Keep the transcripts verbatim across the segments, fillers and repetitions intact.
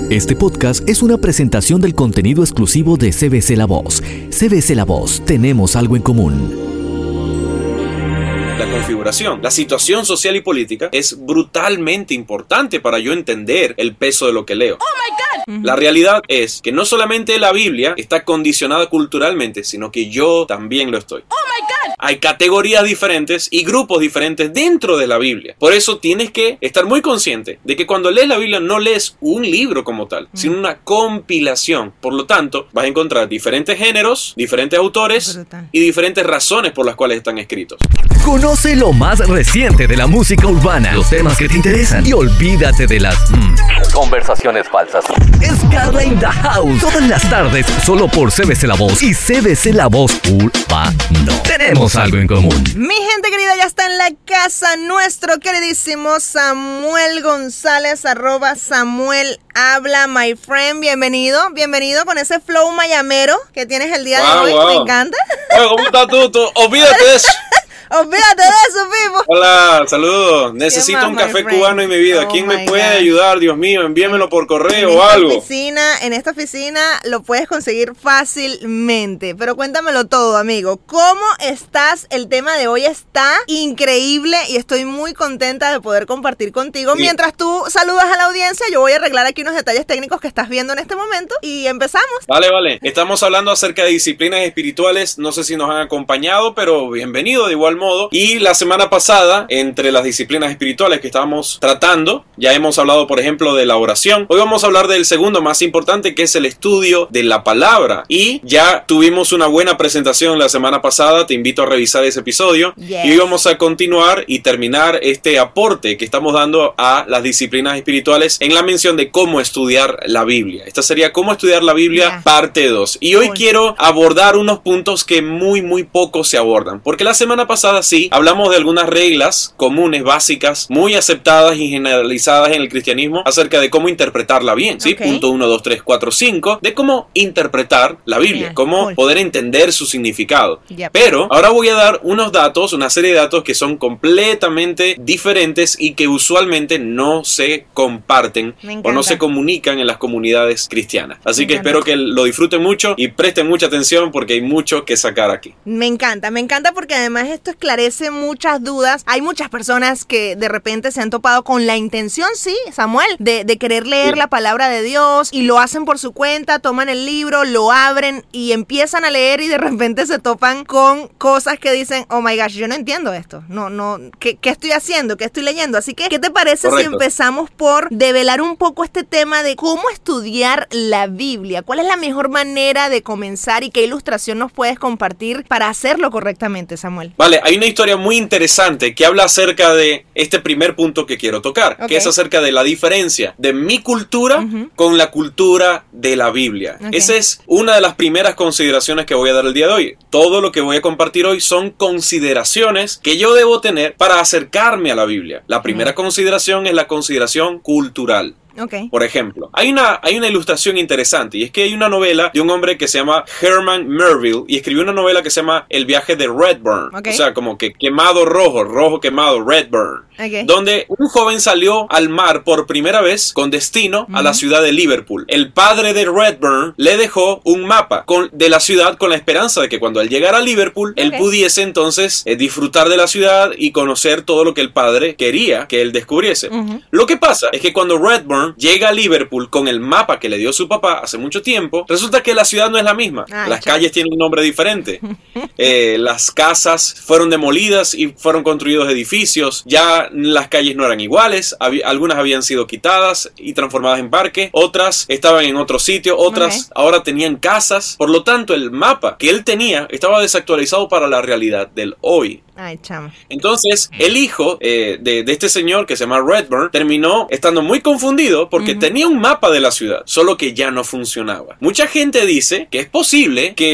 Este podcast es una presentación del contenido exclusivo de C B C La Voz. C B C La Voz, tenemos algo en común. La configuración, la situación social y política es brutalmente importante para yo entender el peso de lo que leo. ¡Oh, my God! La realidad es que no solamente la Biblia está condicionada culturalmente, sino que yo también lo estoy. ¡Oh, my God! Hay categorías diferentes y grupos diferentes dentro de la Biblia. Por eso tienes que estar muy consciente de que cuando lees la Biblia no lees un libro como tal, mm. sino una compilación. Por lo tanto, vas a encontrar diferentes géneros, diferentes autores Brutal. y diferentes razones por las cuales están escritos. Conoce lo más reciente de la música urbana, los temas que te interesan y olvídate de las mm, conversaciones falsas. Es Carla in the House, todas las tardes, solo por C B C La Voz y C B C La Voz Urbano. Tenemos algo en común. Mi gente querida, ya está en la casa nuestro queridísimo Samuel González, arroba Samuel Habla, my friend. Bienvenido, bienvenido con ese flow mayamero que tienes el día wow, de hoy. Wow. Me encanta. Oye, ¿cómo estás tú? tú? Olvídate de eso. Olvídate de eso, Pipo. Hola, saludos. Necesito un café cubano en mi vida. Oh ¿Quién me puede God. ayudar? Dios mío, envíamelo por correo en o algo. Oficina, en esta oficina lo puedes conseguir fácilmente. Pero cuéntamelo todo, amigo. ¿Cómo estás? El tema de hoy está increíble y estoy muy contenta de poder compartir contigo. Sí. Mientras tú saludas a la audiencia, yo voy a arreglar aquí unos detalles técnicos que estás viendo en este momento y empezamos. Vale, vale. Estamos hablando acerca de disciplinas espirituales. No sé si nos han acompañado, pero bienvenido de igual modo. Y la semana pasada, entre las disciplinas espirituales que estábamos tratando, ya hemos hablado, por ejemplo, de la oración. Hoy vamos a hablar del segundo más importante, que es el estudio de la palabra. Y ya tuvimos una buena presentación la semana pasada. Te invito a revisar ese episodio. Yes. Y hoy vamos a continuar y terminar este aporte que estamos dando a las disciplinas espirituales en la mención de cómo estudiar la Biblia. Esta sería cómo estudiar la Biblia, yeah. parte dos. Y hoy cool. quiero abordar unos puntos que muy, muy poco se abordan. Porque la semana pasada sí hablamos de algunas reglas comunes, básicas, muy aceptadas y generalizadas en el cristianismo acerca de cómo interpretarla bien, ¿sí? Okay. Punto uno, dos, tres, cuatro, cinco, de cómo interpretar la Biblia, yeah, cómo cool. poder entender su significado. Yep. Pero ahora voy a dar unos datos, una serie de datos que son completamente diferentes y que usualmente no se comparten o no se comunican en las comunidades cristianas. Así me que encanta. Espero que lo disfruten mucho y presten mucha atención porque hay mucho que sacar aquí. Me encanta, me encanta porque además esto esclarece muchas dudas. Hay muchas personas que de repente se han topado con la intención, sí, Samuel, de, de querer leer sí. la palabra de Dios y lo hacen por su cuenta, toman el libro, lo abren y empiezan a leer y de repente se topan con cosas que dicen, oh my gosh, yo no entiendo esto, no, no, ¿qué, qué estoy haciendo? ¿Qué estoy leyendo? Así que, ¿qué te parece Correcto. si empezamos por develar un poco este tema de cómo estudiar la Biblia? ¿Cuál es la mejor manera de comenzar y qué ilustración nos puedes compartir para hacerlo correctamente, Samuel? Vale, hay una historia muy interesante que habla acerca de este primer punto que quiero tocar, okay. que es acerca de la diferencia de mi cultura uh-huh. con la cultura de la Biblia. Okay. Esa es una de las primeras consideraciones que voy a dar el día de hoy. Todo lo que voy a compartir hoy son consideraciones que yo debo tener para acercarme a la Biblia. La primera uh-huh. consideración es la consideración cultural. Okay. Por ejemplo, hay una, hay una ilustración interesante y es que hay una novela de un hombre que se llama Herman Melville y escribió una novela que se llama El viaje de Redburn, okay. o sea, como que quemado rojo, rojo quemado, Redburn, okay. donde un joven salió al mar por primera vez con destino uh-huh. a la ciudad de Liverpool. El padre de Redburn le dejó un mapa con, de la ciudad con la esperanza de que cuando él llegara a Liverpool, okay. él pudiese entonces eh, disfrutar de la ciudad y conocer todo lo que el padre quería que él descubriese. Uh-huh. Lo que pasa es que cuando Redburn llega a Liverpool con el mapa que le dio su papá hace mucho tiempo, resulta que la ciudad no es la misma. Ay, las chao. calles tienen un nombre diferente. eh, las casas fueron demolidas y fueron construidos edificios. Ya las calles no eran iguales. Hab- algunas habían sido quitadas y transformadas en parque. Otras estaban en otro sitio. Otras okay. ahora tenían casas. Por lo tanto, el mapa que él tenía estaba desactualizado para la realidad del hoy. Ay, chamo. Entonces, el hijo eh, de, de este señor que se llama Redburn terminó estando muy confundido porque uh-huh. tenía un mapa de la ciudad, solo que ya no funcionaba. Mucha gente dice que es posible que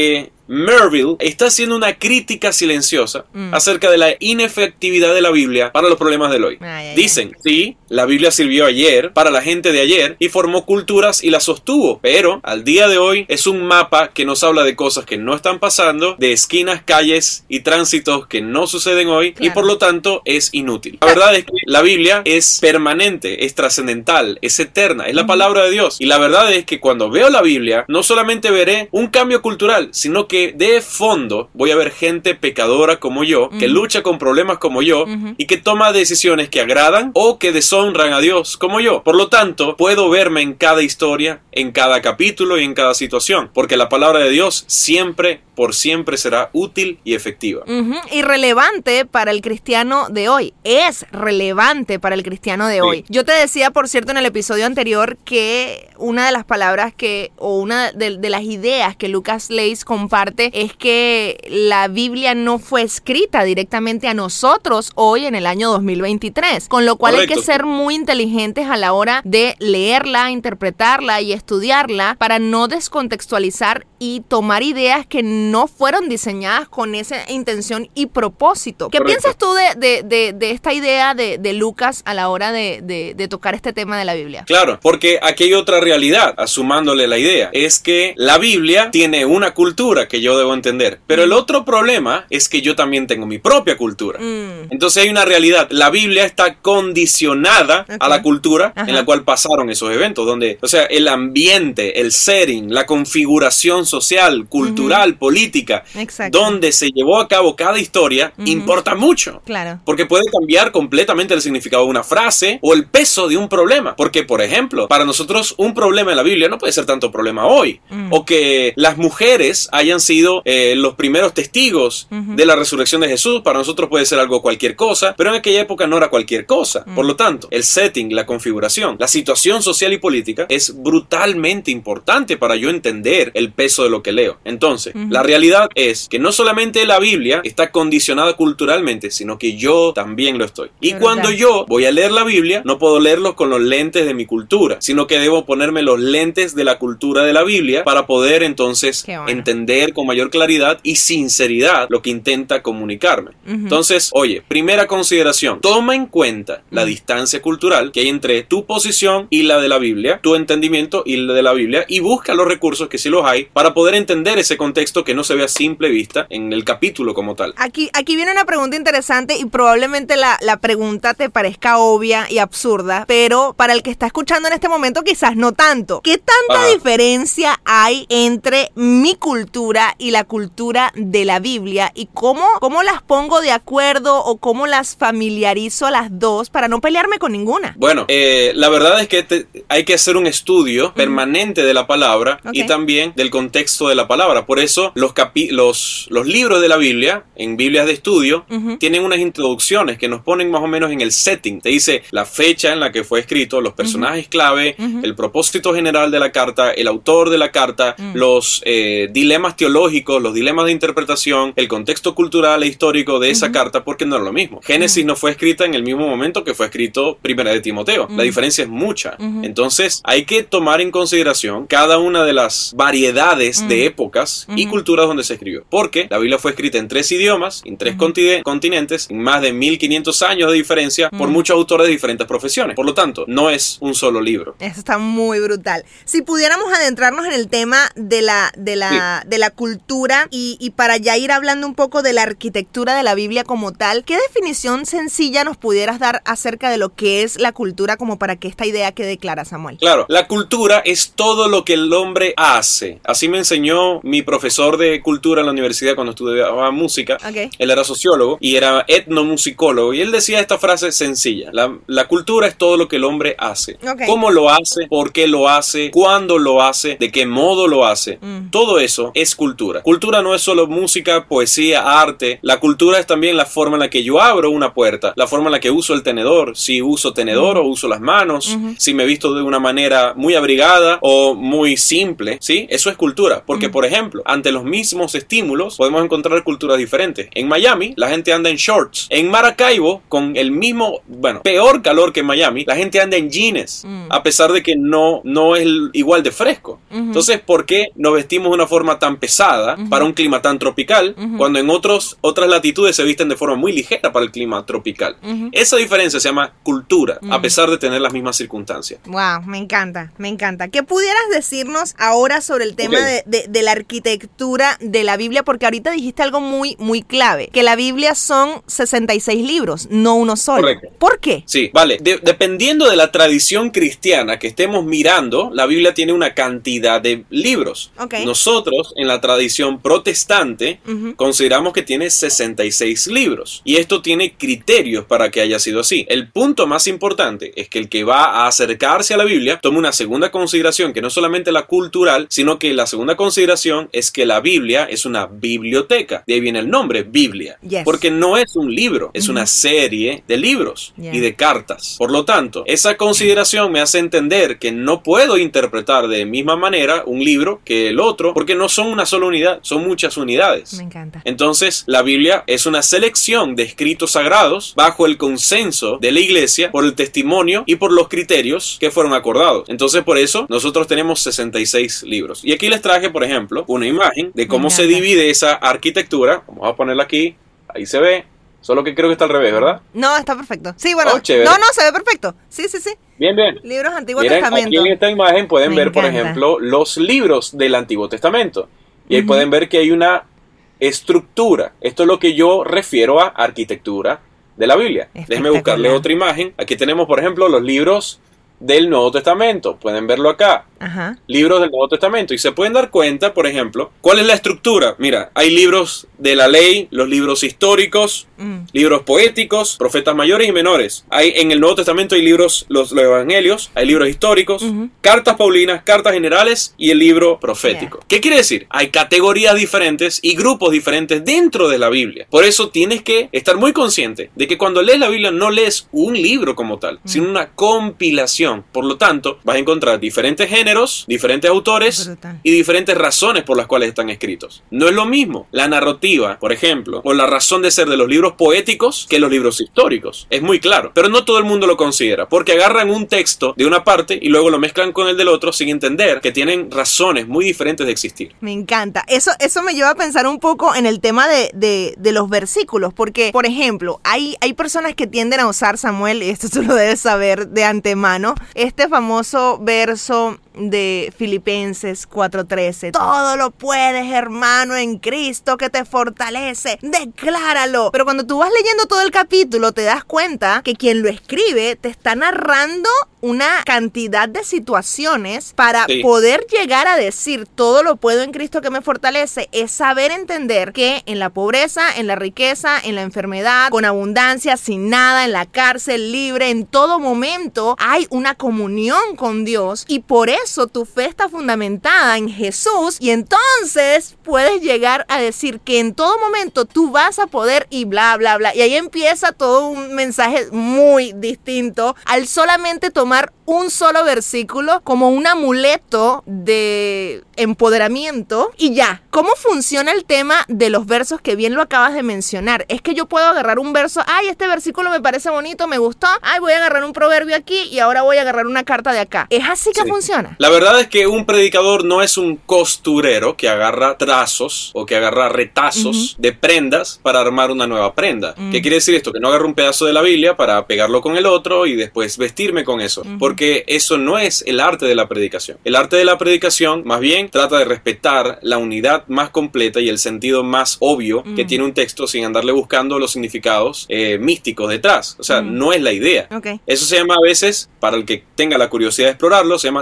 Merville está haciendo una crítica silenciosa mm. acerca de la inefectividad de la Biblia para los problemas del hoy. Ay, ay, Dicen, ay. sí, la Biblia sirvió ayer para la gente de ayer y formó culturas y las sostuvo, pero al día de hoy es un mapa que nos habla de cosas que no están pasando, de esquinas, calles y tránsitos que no suceden hoy, claro. y por lo tanto es inútil. La verdad es que la Biblia es permanente, es trascendental, es eterna, es la uh-huh. palabra de Dios. Y la verdad es que cuando veo la Biblia, no solamente veré un cambio cultural, sino que de fondo voy a ver gente pecadora como yo, uh-huh. que lucha con problemas como yo, uh-huh. y que toma decisiones que agradan o que deshonran a Dios como yo. Por lo tanto, puedo verme en cada historia, en cada capítulo y en cada situación, porque la palabra de Dios siempre, por siempre será útil y efectiva. Uh-huh. Y relevante para el cristiano de hoy. Es relevante para el cristiano de sí. hoy. Yo te decía, por cierto, en el episodio anterior que una de las palabras que, o una de, de las ideas que Lucas Leis comparte es que la Biblia no fue escrita directamente a nosotros hoy en el año dos mil veintitrés, con lo cual Correcto. Hay que ser muy inteligentes a la hora de leerla, interpretarla y estudiarla para no descontextualizar y tomar ideas que no fueron diseñadas con esa intención y propósito. ¿Qué Correcto. Piensas tú de, de, de, de esta idea de, de Lucas a la hora de, de, de tocar este tema de la Biblia? Claro, porque aquí hay otra realidad, asumándole la idea, es que la Biblia tiene una cultura que yo debo entender, pero mm. el otro problema es que yo también tengo mi propia cultura. Mm. Entonces hay una realidad, la Biblia está condicionada okay. a la cultura Ajá. en la cual pasaron esos eventos, donde, o sea, el ambiente, el setting, la configuración social, cultural, uh-huh. política, Exacto. donde se llevó a cabo cada historia, uh-huh. importa mucho. Claro. Porque puede cambiar completamente el significado de una frase o el peso de un problema. Porque, por ejemplo, para nosotros un problema en la Biblia no puede ser tanto problema hoy. Uh-huh. O que las mujeres hayan sido eh, los primeros testigos uh-huh. de la resurrección de Jesús, para nosotros puede ser algo cualquier cosa, pero en aquella época no era cualquier cosa. Uh-huh. Por lo tanto, el setting, la configuración, la situación social y política es brutalmente importante para yo entender el peso de lo que leo. Entonces, uh-huh. la realidad es que no solamente la Biblia está condicionada culturalmente, sino que yo también lo estoy. Y ¿verdad? Cuando yo voy a leer la Biblia, no puedo leerlo con los lentes de mi cultura, sino que debo ponerme los lentes de la cultura de la Biblia para poder entonces bueno. entender con mayor claridad y sinceridad lo que intenta comunicarme. Uh-huh. Entonces, oye, primera consideración, toma en cuenta la uh-huh. distancia cultural que hay entre tu posición y la de la Biblia, tu entendimiento y la de la Biblia, y busca los recursos que sí los hay para poder entender ese contexto que no se ve a simple vista en el capítulo como tal. Aquí, aquí viene una pregunta interesante y probablemente la, la pregunta te parezca obvia y absurda, pero para el que está escuchando en este momento quizás no tanto. ¿Qué tanta Ajá. diferencia hay entre mi cultura y la cultura de la Biblia y cómo, cómo las pongo de acuerdo o cómo las familiarizo las dos para no pelearme con ninguna? Bueno, eh, la verdad es que te, hay que hacer un estudio uh-huh. permanente de la palabra okay. y también del contexto de la palabra. Por eso los, capi- los, los libros de la Biblia, en Biblias de estudio, uh-huh. tienen unas introducciones que nos ponen más o menos en el setting. Te dice la fecha en la que fue escrito, los personajes uh-huh. clave, uh-huh. el propósito general de la carta, el autor de la carta, uh-huh. los eh, dilemas teológicos, los dilemas de interpretación, el contexto cultural e histórico de esa uh-huh. carta, porque no es lo mismo. Génesis uh-huh. no fue escrita en el mismo momento que fue escrito Primera de Timoteo. Uh-huh. La diferencia es mucha. Uh-huh. Entonces, hay que tomar en consideración cada una de las variedades uh-huh. de épocas uh-huh. y culturas donde se escribió. Porque la Biblia fue escrita en tres idiomas, en tres uh-huh. continen- continentes, en más de mil quinientos años de diferencia, uh-huh. por muchos autores de diferentes profesiones. Por lo tanto, no es un solo libro. Eso está muy brutal. Si pudiéramos adentrarnos en el tema de la, de la, sí. de la cultura y, y para ya ir hablando un poco de la arquitectura de la Biblia como tal, ¿qué definición sencilla nos pudieras dar acerca de lo que es la cultura como para que esta idea quede clara, Samuel? Claro, la cultura es todo lo que el hombre hace. Así me enseñó mi profesor de cultura en la universidad cuando estudiaba música. Okay. Él era sociólogo y era etnomusicólogo y él decía esta frase sencilla: la, la cultura es todo lo que el hombre hace. Okay. ¿Cómo lo hace? ¿Por qué lo hace? ¿Cuándo lo hace? ¿De qué modo lo hace? Mm. Todo eso es cultura. Cultura no es solo música, poesía, arte. La cultura es también la forma en la que yo abro una puerta, la forma en la que uso el tenedor, si uso tenedor mm. o uso las manos, mm-hmm. si me visto de una manera muy abrigada o muy simple, ¿sí? Eso es cultura, porque mm. por ejemplo, ante los mismos estímulos podemos encontrar culturas diferentes. En Miami, la gente anda en shorts. En Maracaibo, con el mismo, bueno, peor calor que en Miami, la gente anda en jeans, mm. a pesar de que no, no es igual de fresco. Mm-hmm. Entonces, ¿por qué nos vestimos de una forma tan pesada pesada uh-huh. para un clima tan tropical, uh-huh. cuando en otros, otras latitudes se visten de forma muy ligera para el clima tropical. Uh-huh. Esa diferencia se llama cultura, uh-huh. a pesar de tener las mismas circunstancias. Wow, me encanta, me encanta. ¿Qué pudieras decirnos ahora sobre el tema okay. de, de, de la arquitectura de la Biblia? Porque ahorita dijiste algo muy, muy clave, que la Biblia son sesenta y seis libros, no uno solo. Correcto. ¿Por qué? Sí, vale. De, dependiendo de la tradición cristiana que estemos mirando, la Biblia tiene una cantidad de libros. Okay. Nosotros, en la tradición protestante, uh-huh. consideramos que tiene sesenta y seis libros. Y esto tiene criterios para que haya sido así. El punto más importante es que el que va a acercarse a la Biblia tome una segunda consideración, que no solamente la cultural, sino que la segunda consideración es que la Biblia es una biblioteca. De ahí viene el nombre, Biblia. Yes. Porque no es un libro, es uh-huh. una serie de libros yeah. y de cartas. Por lo tanto, esa consideración me hace entender que no puedo interpretar de misma manera un libro que el otro, porque no son una sola unidad, son muchas unidades. Me encanta. Entonces, la Biblia es una selección de escritos sagrados bajo el consenso de la iglesia por el testimonio y por los criterios que fueron acordados. Entonces, por eso, nosotros tenemos sesenta y seis libros. Y aquí les traje, por ejemplo, una imagen de cómo se divide esa arquitectura. Vamos a ponerla aquí. Ahí se ve. Solo que creo que está al revés, ¿verdad? No, está perfecto. Sí, bueno. Oh, no, no, se ve perfecto. Sí, sí, sí. Bien, bien. Libros Antiguo Miren, Testamento. aquí en esta imagen pueden Me ver, encanta. por ejemplo, los libros del Antiguo Testamento. Y ahí Uh-huh. pueden ver que hay una estructura. Esto es lo que yo refiero a arquitectura de la Biblia. Déjenme buscarle otra imagen. Aquí tenemos, por ejemplo, los libros del Nuevo Testamento. Pueden verlo acá. Ajá. Libros del Nuevo Testamento. Y se pueden dar cuenta, por ejemplo, cuál es la estructura. Mira, hay libros de la ley, los libros históricos, mm. libros poéticos, profetas mayores y menores. Hay en el Nuevo Testamento hay libros, los, los evangelios, hay libros históricos, uh-huh. cartas paulinas, cartas generales y el libro profético. Yeah. ¿Qué quiere decir? Hay categorías diferentes y grupos diferentes dentro de la Biblia. Por eso tienes que estar muy consciente de que cuando lees la Biblia no lees un libro como tal, mm. sino una compilación. Por lo tanto, vas a encontrar diferentes géneros, diferentes autores Brutal. Y diferentes razones por las cuales están escritos. No es lo mismo la narrativa, por ejemplo, o la razón de ser de los libros poéticos que los libros históricos. Es muy claro, pero no todo el mundo lo considera, porque agarran un texto de una parte y luego lo mezclan con el del otro sin entender que tienen razones muy diferentes de existir. Me encanta. Eso, eso me lleva a pensar un poco en el tema de, de, de los versículos, porque, por ejemplo, hay, hay personas que tienden a usar, Samuel, y esto tú lo debes saber de antemano, este famoso verso de Filipenses cuatro trece. Todo lo puedes, hermano, en Cristo que te fortalece. Decláralo. Pero cuando tú vas leyendo todo el capítulo, te das cuenta que quien lo escribe te está narrando una cantidad de situaciones para sí. poder llegar a decir todo lo puedo en Cristo que me fortalece. Es saber entender que en la pobreza, en la riqueza, en la enfermedad, con abundancia, sin nada, en la cárcel, libre, en todo momento hay una comunión con Dios, y por eso tu fe está fundamentada en Jesús, y entonces puedes llegar a decir que en todo momento tú vas a poder y bla bla bla, y ahí empieza todo un mensaje muy distinto al solamente tomar un solo versículo como un amuleto de empoderamiento y ya. ¿Cómo funciona el tema de los versos, que bien lo acabas de mencionar? Es que yo puedo agarrar un verso, ay, este versículo me parece bonito, me gustó, ay, voy a agarrar un proverbio aquí y ahora voy a agarrar una carta de acá. ¿Es así que sí. funciona? La verdad es que un predicador no es un costurero que agarra trazos o que agarra retazos uh-huh. de prendas para armar una nueva prenda. Uh-huh. ¿Qué quiere decir esto? Que no agarro un pedazo de la Biblia para pegarlo con el otro y después vestirme con eso. Uh-huh. Porque eso no es el arte de la predicación. El arte de la predicación más bien trata de respetar la unidad más completa y el sentido más obvio uh-huh. que tiene un texto, sin andarle buscando los significados eh, místicos detrás. O sea, uh-huh. no es la idea. Okay. Eso se llama a veces, para el que tenga la curiosidad de explorarlo, se llama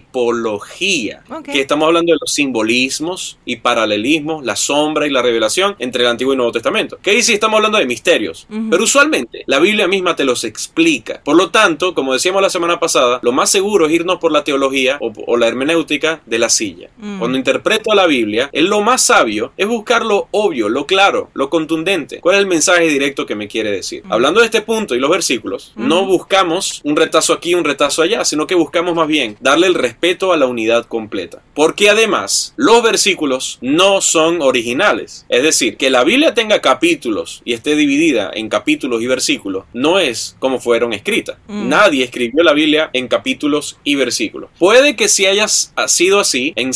tipología. Okay. Que estamos hablando de los simbolismos y paralelismos, la sombra y la revelación entre el Antiguo y Nuevo Testamento. Que ahí sí estamos hablando de misterios. Uh-huh. Pero usualmente la Biblia misma te los explica. Por lo tanto, como decíamos la semana pasada, lo más seguro es irnos por la teología o, o la hermenéutica de la silla. Uh-huh. Cuando interpreto a la Biblia, es lo más sabio es buscar lo obvio, lo claro, lo contundente. ¿Cuál es el mensaje directo que me quiere decir? Uh-huh. Hablando de este punto y los versículos, uh-huh. no buscamos un retazo aquí, un retazo allá, sino que buscamos más bien darle el respeto a la unidad completa. Porque además, los versículos no son originales. Es decir, que la Biblia tenga capítulos y esté dividida en capítulos y versículos, no es como fueron escritas. Uh-huh. Nadie escribió la Biblia en capítulos y versículos. Puede que si haya sido así en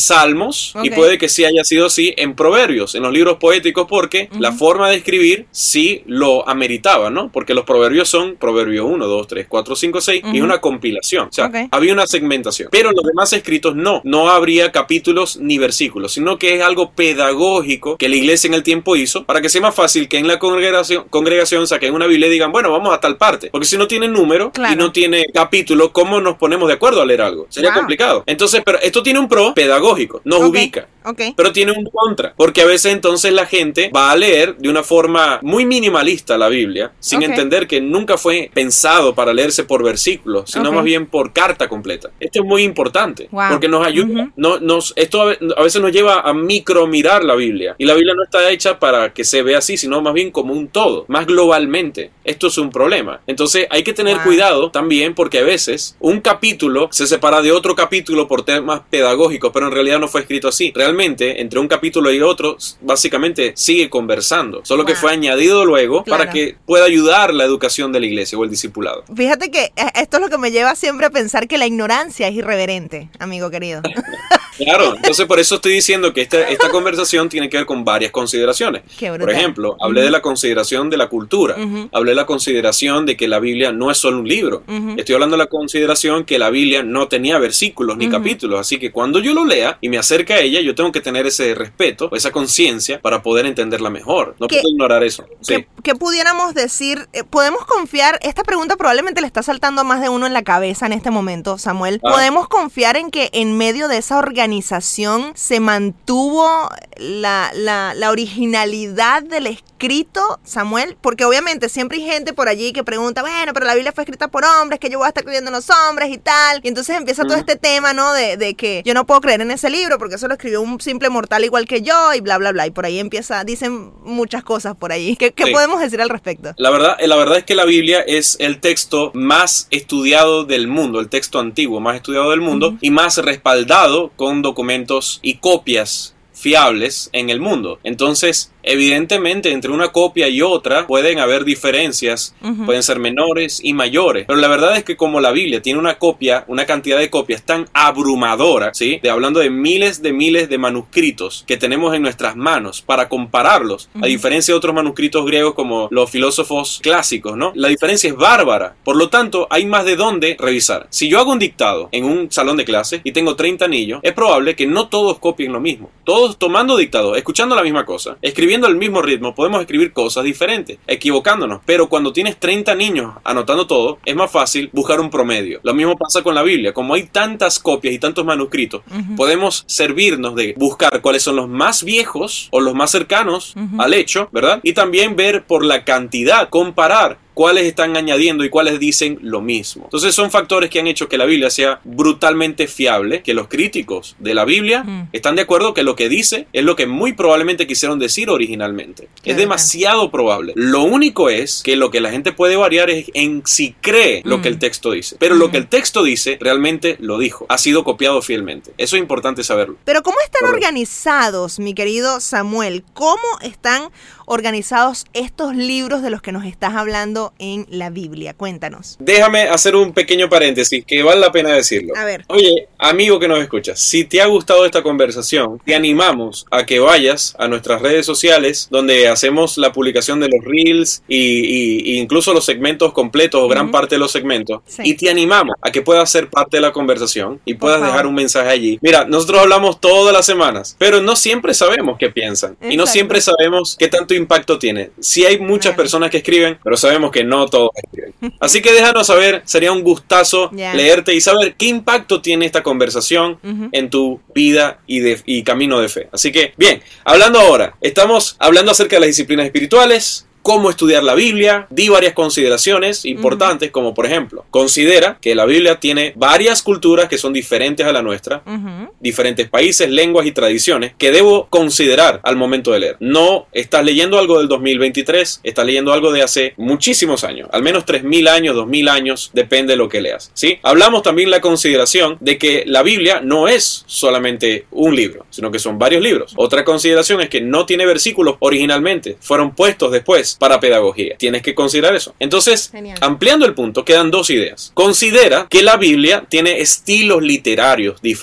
Salmos, Okay. y puede que sí haya sido así en Proverbios, en los libros poéticos, porque uh-huh. la forma de escribir sí lo ameritaba, ¿no? Porque los proverbios son Proverbio uno, dos, tres, cuatro, cinco, seis, uh-huh. y es una compilación. O sea, okay. había una segmentación. Pero en los demás escritos no, no habría capítulos ni versículos, sino que es algo pedagógico que la iglesia en el tiempo hizo para que sea más fácil que en la congregación, congregación saquen una Biblia y digan, bueno, vamos a tal parte. Porque si no tiene número claro. y no tiene capítulo, ¿cómo nos ponemos de acuerdo a leer algo? Sería wow. complicado. Entonces, pero esto tiene un pro pedagógico, nos okay. ubica. Okay. Pero tiene un contra, porque a veces entonces la gente va a leer de una forma muy minimalista la Biblia, sin okay. entender que nunca fue pensado para leerse por versículos, sino okay. más bien por carta completa. Esto es muy importante, wow. porque nos ayuda, uh-huh. no, nos, esto a, a veces nos lleva a micromirar la Biblia, y la Biblia no está hecha para que se vea así, sino más bien como un todo, más globalmente. Esto es un problema. Entonces hay que tener wow. cuidado también, porque a veces un capítulo se separa de otro capítulo por temas pedagógicos, pero en realidad no fue escrito así. Realmente entre un capítulo y otro básicamente sigue conversando, solo wow. que fue añadido luego claro. para que pueda ayudar la educación de la iglesia o el discipulado. Fíjate que esto es lo que me lleva siempre a pensar que la ignorancia es irreverente, amigo querido. Claro, entonces por eso estoy diciendo que esta, esta conversación tiene que ver con varias consideraciones. Por ejemplo, hablé uh-huh. de la consideración de la cultura, uh-huh. hablé de la consideración de que la Biblia no es solo un libro, uh-huh. estoy hablando de la consideración que la Biblia no tenía versículos ni uh-huh. capítulos, así que cuando yo lo lea y me acerque a ella, yo tengo que tener ese respeto, esa conciencia para poder entenderla mejor. No puedo ignorar eso. Sí. ¿Qué, ¿Qué pudiéramos decir? Eh, ¿Podemos confiar? Esta pregunta probablemente le está saltando a más de uno en la cabeza en este momento, Samuel. Ah. ¿Podemos confiar en que en medio de esa organización se mantuvo la, la, la originalidad del escrito, Samuel? Porque obviamente siempre hay gente por allí que pregunta, bueno, pero la Biblia fue escrita por hombres, que yo voy a estar creyendo en los hombres y tal. Y entonces empieza mm. todo este tema, ¿no? De, de que yo no puedo creer en ese libro porque eso lo escribió un simple mortal igual que yo y bla, bla, bla. Y por ahí empieza, dicen muchas cosas por ahí. ¿Qué, qué sí. podemos decir al respecto? La verdad, la verdad es que la Biblia es el texto más estudiado del mundo, el texto antiguo más estudiado del mundo uh-huh. y más respaldado con documentos y copias fiables en el mundo. Entonces, evidentemente, entre una copia y otra pueden haber diferencias, uh-huh. pueden ser menores y mayores, pero la verdad es que como la Biblia tiene una copia, una cantidad de copias tan abrumadora, ¿sí? De hablando de miles de miles de manuscritos que tenemos en nuestras manos para compararlos, uh-huh. a diferencia de otros manuscritos griegos como los filósofos clásicos, ¿no? La diferencia es bárbara, por lo tanto, hay más de dónde revisar. Si yo hago un dictado en un salón de clase y tengo treinta niños, es probable que no todos copien lo mismo. Todos tomando dictado, escuchando la misma cosa, escribiendo al mismo ritmo, podemos escribir cosas diferentes, equivocándonos, pero cuando tienes treinta niños anotando todo, es más fácil buscar un promedio. Lo mismo pasa con la Biblia, como hay tantas copias y tantos manuscritos, uh-huh. podemos servirnos de buscar cuáles son los más viejos o los más cercanos uh-huh. al hecho, ¿verdad? Y también ver por la cantidad, comparar cuáles están añadiendo y cuáles dicen lo mismo. Entonces son factores que han hecho que la Biblia sea brutalmente fiable, que los críticos de la Biblia mm. están de acuerdo que lo que dice es lo que muy probablemente quisieron decir originalmente. Qué es demasiado bien. Probable. Lo único es que lo que la gente puede variar es en si cree lo mm. que el texto dice. Pero mm. lo que el texto dice realmente lo dijo. Ha sido copiado fielmente. Eso es importante saberlo. Pero ¿cómo están Correcto. organizados, mi querido Samuel? ¿Cómo están organizados estos libros de los que nos estás hablando en la Biblia? Cuéntanos. Déjame hacer un pequeño paréntesis que vale la pena decirlo. A ver. Oye, amigo que nos escuchas, si te ha gustado esta conversación, te animamos a que vayas a nuestras redes sociales donde hacemos la publicación de los reels y, y, y incluso los segmentos completos o gran uh-huh. parte de los segmentos. Sí. Y te animamos a que puedas ser parte de la conversación y puedas dejar un mensaje allí. Mira, nosotros hablamos todas las semanas, pero no siempre sabemos qué piensan. Exacto. Y no siempre sabemos qué tanto impacto tiene. Sí hay muchas claro. personas que escriben, pero sabemos que no todos escriben. Así que déjanos saber, sería un gustazo yeah. leerte y saber qué impacto tiene esta conversación uh-huh. en tu vida y, de, y camino de fe. Así que, bien, hablando ahora, estamos hablando acerca de las disciplinas espirituales, cómo estudiar la Biblia, di varias consideraciones importantes, uh-huh. como por ejemplo, considera que la Biblia tiene varias culturas que son diferentes a la nuestra, uh-huh. diferentes países, lenguas y tradiciones que debo considerar al momento de leer. No estás leyendo algo del dos mil veintitrés, estás leyendo algo de hace muchísimos años, al menos tres mil años, dos mil años, depende de lo que leas, ¿sí? Hablamos también la consideración de que la Biblia no es solamente un libro, sino que son varios libros. Otra consideración es que no tiene versículos originalmente, fueron puestos después para pedagogía. Tienes que considerar eso. Entonces, Genial. ampliando el punto, quedan dos ideas. Considera que la Biblia tiene estilos literarios diferentes.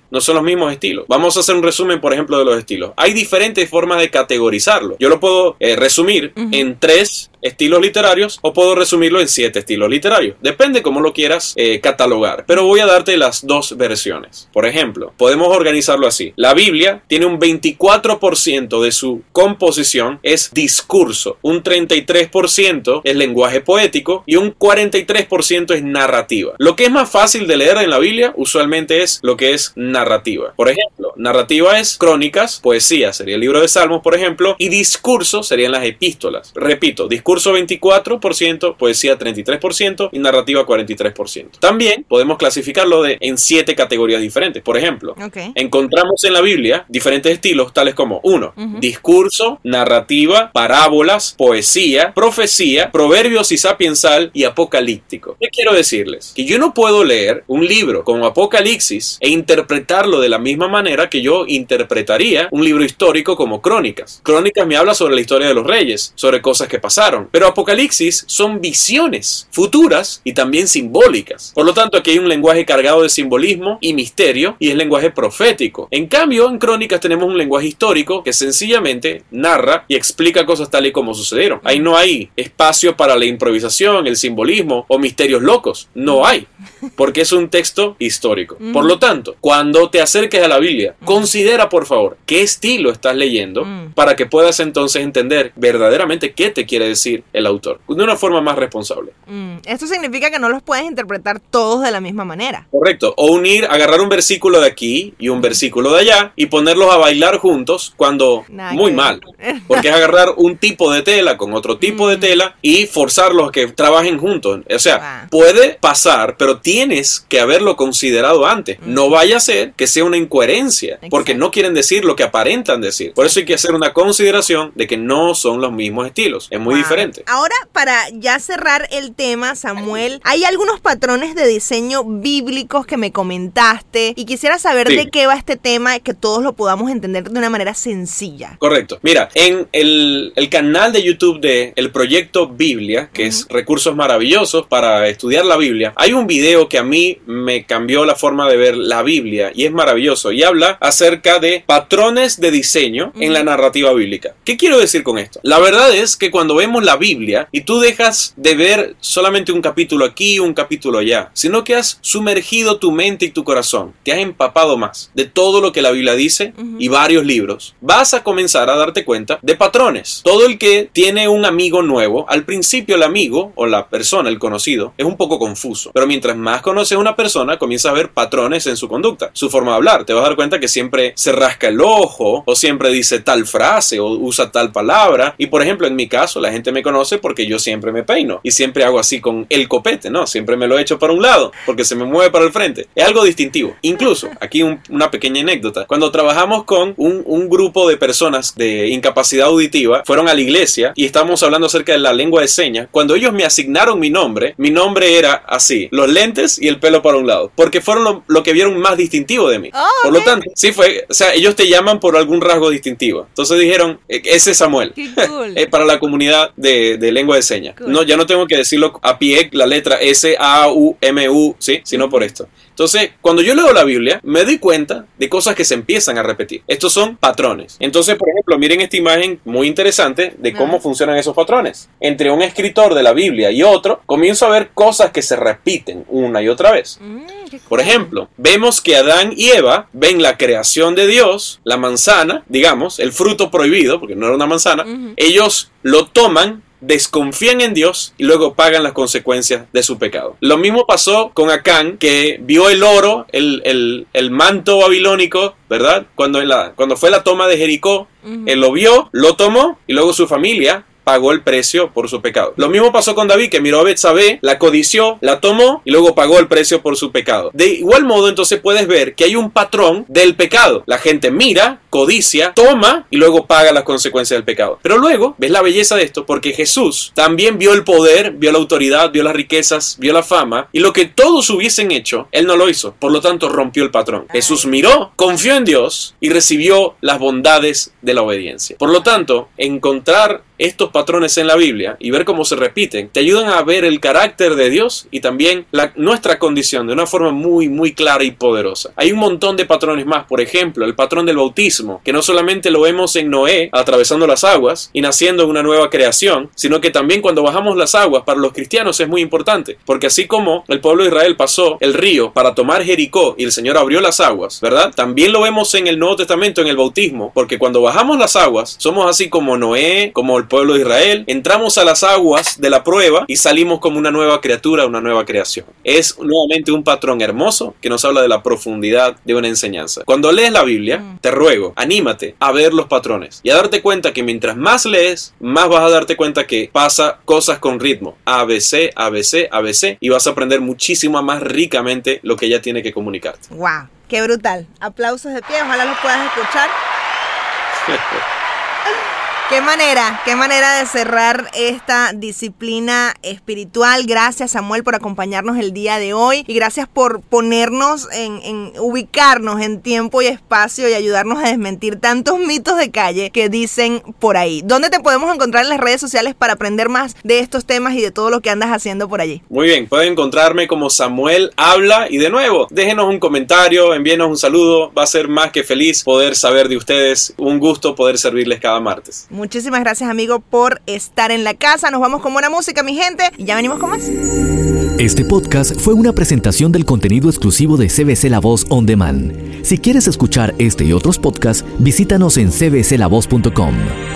no son los mismos estilos. Vamos a hacer un resumen, por ejemplo, de los estilos. Hay diferentes formas de categorizarlo. Yo lo puedo eh, resumir uh-huh. en tres estilos literarios o puedo resumirlo en siete estilos literarios. Depende cómo lo quieras eh, catalogar. Pero voy a darte las dos versiones. Por ejemplo, podemos organizarlo así. La Biblia tiene un veinticuatro por ciento de su composición es discurso, un treinta y tres por ciento es lenguaje poético y un cuarenta y tres por ciento es narrativa. Lo que es más fácil de leer en la Biblia usualmente es lo que es narrativa. Por ejemplo, narrativa es crónicas, poesía sería el libro de Salmos, por ejemplo, y discurso serían las epístolas. Repito, discurso veinticuatro por ciento, poesía treinta y tres por ciento y narrativa cuarenta y tres por ciento. También podemos clasificarlo de, en siete categorías diferentes. Por ejemplo, okay. encontramos en la Biblia diferentes estilos tales como uno, uh-huh. discurso, narrativa, parábolas, poesía, profecía, proverbios y sapiensal y apocalíptico. ¿Qué quiero decirles? Que yo no puedo leer un libro como Apocalipsis e interpretarlo de la misma manera que yo interpretaría un libro histórico como Crónicas. Crónicas me habla sobre la historia de los reyes, sobre cosas que pasaron, pero Apocalipsis son visiones futuras y también simbólicas. Por lo tanto, aquí hay un lenguaje cargado de simbolismo y misterio y es lenguaje profético. En cambio, en Crónicas tenemos un lenguaje histórico que sencillamente narra y explica cosas tal y como sucedieron. Ahí no hay espacio para la improvisación, el simbolismo o misterios locos. No hay, porque es un texto histórico. Por lo tanto, cuando te acerques a la Biblia, considera por favor qué estilo estás leyendo para que puedas entonces entender verdaderamente qué te quiere decir el autor, de una forma más responsable. Esto significa que no los puedes interpretar todos de la misma manera. Correcto, o unir, agarrar un versículo de aquí y un versículo de allá y ponerlos a bailar juntos cuando Nada muy mal, porque es agarrar un tipo de tela con otro tipo mm. de tela y forzarlos a que trabajen juntos. O sea, wow. puede pasar, pero tienes que haberlo considerado antes. Mm. No vaya a ser que sea una incoherencia, Exacto. porque no quieren decir lo que aparentan decir. Por eso hay que hacer una consideración de que no son los mismos estilos. Es muy wow. diferente. Ahora, para ya cerrar el tema, Samuel, hay algunos patrones de diseño bíblicos que me comentaste y quisiera saber sí. de qué va este tema, que todos lo podamos entender de una manera sencilla. Correcto. Mira, en el, el canal de YouTube de el Proyecto Biblia, que uh-huh. es recursos maravillosos para estudiar la Biblia, hay un video que a mí me cambió la forma de ver la Biblia y es maravilloso y habla acerca de patrones de diseño uh-huh. en la narrativa bíblica. ¿Qué quiero decir con esto? La verdad es que cuando vemos la Biblia y tú dejas de ver solamente un capítulo aquí, un capítulo allá, sino que has sumergido tu mente y tu corazón, te has empapado más de todo lo que la Biblia dice uh-huh. y varios libros, vas a comenzar a darte cuenta de patrones. Todo el que tiene un amigo nuevo, al principio el amigo o la persona, el conocido, es un poco confuso, pero mientras más conoces a una persona, comienzas a ver patrones en su conducta, su forma de hablar. Te vas a dar cuenta que siempre se rasca el ojo, o siempre dice tal frase, o usa tal palabra, y por ejemplo, en mi caso, la gente me conoce porque yo siempre me peino, y siempre hago así con el copete, ¿no? Siempre me lo echo para un lado, porque se me mueve para el frente. Es algo distintivo. Incluso, aquí un, una pequeña anécdota, cuando trabajamos con un, un grupo de personas de incapacidad auditiva, fueron a la iglesia, y estábamos hablando acerca de la lengua de señas. Cuando ellos me asignaron mi nombre, mi nombre era así, los lentes y el pelo para un lado, porque fueron lo, lo que vieron más distintivo de mí. Oh, por lo tanto, sí fue, o sea, ellos te llaman por algún rasgo distintivo. Entonces dijeron, ese es Samuel. Qué cool. Para la comunidad de, de lengua de señas. Cool. No, ya no tengo que decirlo a pie, la letra S A U M U, ¿sí? Sino por esto. Entonces, cuando yo leo la Biblia, me doy cuenta de cosas que se empiezan a repetir. Estos son patrones. Entonces, por ejemplo, miren esta imagen muy interesante de cómo ah. funcionan esos patrones. Entre un escritor de la Biblia y otro, comienzo a ver cosas que se repiten una y otra vez. Mm, por ejemplo, vemos que Adán y Eva ven la creación de Dios, la manzana, digamos, el fruto prohibido, porque no era una manzana. Uh-huh. Ellos lo toman, desconfían en Dios y luego pagan las consecuencias de su pecado. Lo mismo pasó con Acán, que vio el oro, el, el, el manto babilónico, ¿verdad? Cuando, en la, cuando fue la toma de Jericó, uh-huh. él lo vio, lo tomó y luego su familia pagó el precio por su pecado. Lo mismo pasó con David, que miró a Betsabé, la codició, la tomó y luego pagó el precio por su pecado. De igual modo, entonces puedes ver que hay un patrón del pecado. La gente mira, codicia, toma y luego paga las consecuencias del pecado. Pero luego, ves la belleza de esto, porque Jesús también vio el poder, vio la autoridad, vio las riquezas, vio la fama, y lo que todos hubiesen hecho, él no lo hizo. Por lo tanto, rompió el patrón. Jesús miró, confió en Dios y recibió las bondades de la obediencia. Por lo tanto, encontrar estos patrones en la Biblia y ver cómo se repiten, te ayudan a ver el carácter de Dios y también la, nuestra condición de una forma muy, muy clara y poderosa. Hay un montón de patrones más. Por ejemplo, el patrón del bautismo, que no solamente lo vemos en Noé atravesando las aguas y naciendo en una nueva creación, sino que también cuando bajamos las aguas para los cristianos es muy importante, porque así como el pueblo de Israel pasó el río para tomar Jericó y el Señor abrió las aguas, ¿verdad? También lo vemos en el Nuevo Testamento, en el bautismo, porque cuando bajamos las aguas, somos así como Noé, como el pueblo de Israel, entramos a las aguas de la prueba y salimos como una nueva criatura, una nueva creación. Es nuevamente un patrón hermoso que nos habla de la profundidad de una enseñanza. Cuando lees la Biblia, te ruego, anímate a ver los patrones y a darte cuenta que mientras más lees, más vas a darte cuenta que pasa cosas con ritmo. A B C, A B C, A B C, y vas a aprender muchísimo más ricamente lo que ella tiene que comunicarte. ¡Wow! ¡Qué brutal! Aplausos de pie, ojalá los puedas escuchar. Qué manera, qué manera de cerrar esta disciplina espiritual. Gracias, Samuel, por acompañarnos el día de hoy y gracias por ponernos en, en ubicarnos en tiempo y espacio y ayudarnos a desmentir tantos mitos de calle que dicen por ahí. ¿Dónde te podemos encontrar en las redes sociales para aprender más de estos temas y de todo lo que andas haciendo por allí? Muy bien, pueden encontrarme como Samuel Habla y de nuevo, déjenos un comentario, envíenos un saludo. Va a ser más que feliz poder saber de ustedes. Un gusto poder servirles cada martes. Muchísimas gracias, amigo, por estar en la casa. Nos vamos con buena música, mi gente, y ya venimos con más. Este podcast fue una presentación del contenido exclusivo de C B C La Voz On Demand. Si quieres escuchar este y otros podcasts, visítanos en c b c la voz punto com.